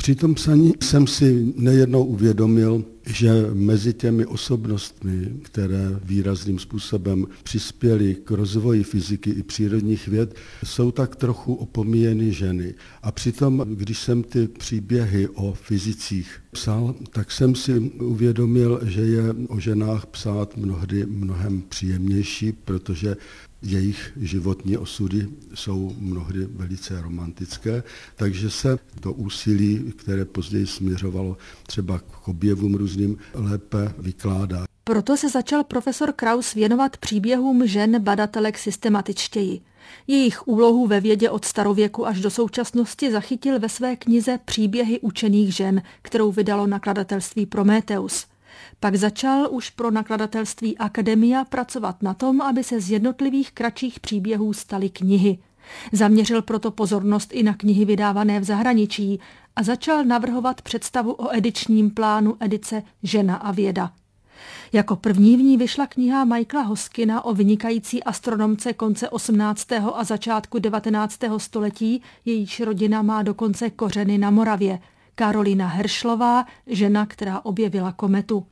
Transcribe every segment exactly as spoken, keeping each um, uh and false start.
Při tom psaní jsem si nejednou uvědomil, že mezi těmi osobnostmi, které výrazným způsobem přispěly k rozvoji fyziky i přírodních věd, jsou tak trochu opomíjeny ženy. A přitom, když jsem ty příběhy o fyzicích psal, tak jsem si uvědomil, že je o ženách psát mnohdy mnohem příjemnější, protože jejich životní osudy jsou mnohdy velice romantické, takže se to úsilí, které později směřovalo třeba k objevům různým, lépe vykládá. Proto se začal profesor Kraus věnovat příběhům žen badatelek systematičtěji. Jejich úlohu ve vědě od starověku až do současnosti zachytil ve své knize Příběhy učených žen, kterou vydalo nakladatelství Prometheus. Pak začal už pro nakladatelství Akademia pracovat na tom, aby se z jednotlivých kratších příběhů staly knihy. Zaměřil proto pozornost i na knihy vydávané v zahraničí a začal navrhovat představu o edičním plánu edice Žena a věda. Jako první v ní vyšla kniha Michaela Hoskina o vynikající astronomce konce osmnáctého a začátku devatenáctého století, jejíž rodina má dokonce kořeny na Moravě. Karolina Herschlová, žena, která objevila kometu.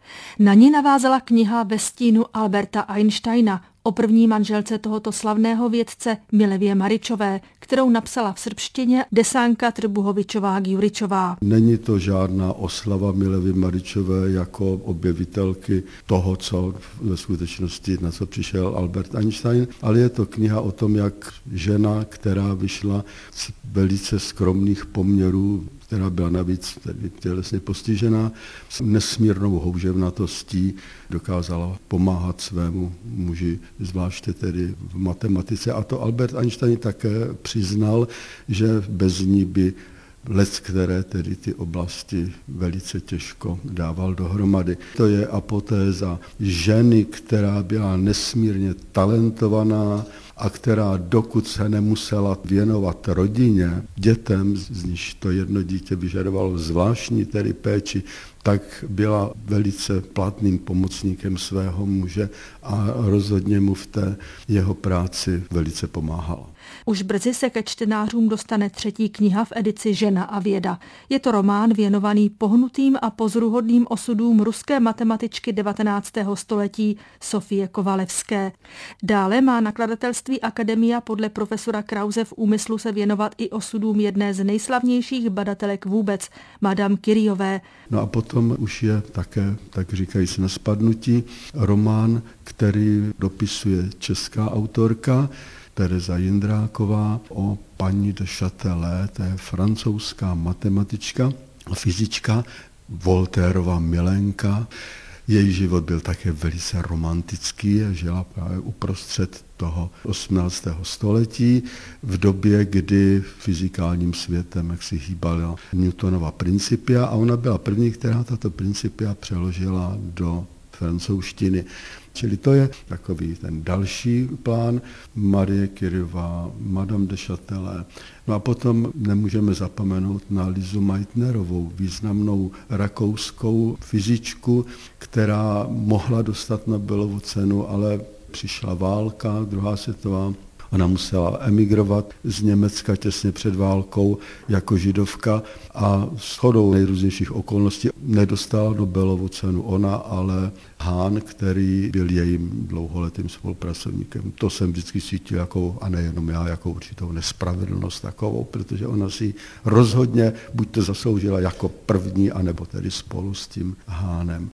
Na ní navázala kniha Ve stínu Alberta Einsteina o první manželce tohoto slavného vědce Milevě Maričové, kterou napsala v srbštině Desanka Trbuhovičová-Gjuričová. Není to žádná oslava Milevy Maričové jako objevitelky toho, co ve skutečnosti, na co přišel Albert Einstein, ale je to kniha o tom, jak žena, která vyšla z velice skromných poměrů, která byla navíc tedy tělesně postižená, s nesmírnou houževnatostí dokázala pomáhat svému muži, zvláště tedy v matematice. A to Albert Einstein také přiznal, že bez ní by lec, které tedy ty oblasti velice těžko dával dohromady. To je apotéza ženy, která byla nesmírně talentovaná a která dokud se nemusela věnovat rodině, dětem, z níž to jedno dítě vyžadovalo zvláštní tedy péči, tak byla velice platným pomocníkem svého muže a rozhodně mu v té jeho práci velice pomáhala. Už brzy se ke čtenářům dostane třetí kniha v edici Žena a věda. Je to román věnovaný pohnutým a pozoruhodným osudům ruské matematičky devatenáctého století Sofie Kovalevské. Dále má nakladatelství Akademia podle profesora Krause v úmyslu se věnovat i osudům jedné z nejslavnějších badatelek vůbec, Madame Curie. No a potom už je také, tak říkajíc, na spadnutí román, který dopisuje česká autorka Tereza Jindráková o paní de Châtelet, to je francouzská matematička a fyzička, Voltairova milenka. Její život byl také velice romantický a žila právě uprostřed toho osmnáctého století v době, kdy fyzikálním světem jak si hýbala Newtonova Principia a ona byla první, která tato Principia přeložila do francouzštiny. Čili to je takový ten další plán. Marie Curie, Madame de Châtelet. No a potom nemůžeme zapomenout na Lizu Meitnerovou, významnou rakouskou fyzičku, která mohla dostat Nobelovu cenu, ale přišla válka, druhá světová. Ona musela emigrovat z Německa těsně před válkou jako židovka a shodou nejrůznějších okolností nedostala Nobelovu cenu ona, ale Hahn, který byl jejím dlouholetým spolupracovníkem. To jsem vždycky cítil jako, a nejenom já, jako určitou nespravedlnost takovou, protože ona si rozhodně buď to zasloužila jako první, anebo tedy spolu s tím Hahnem.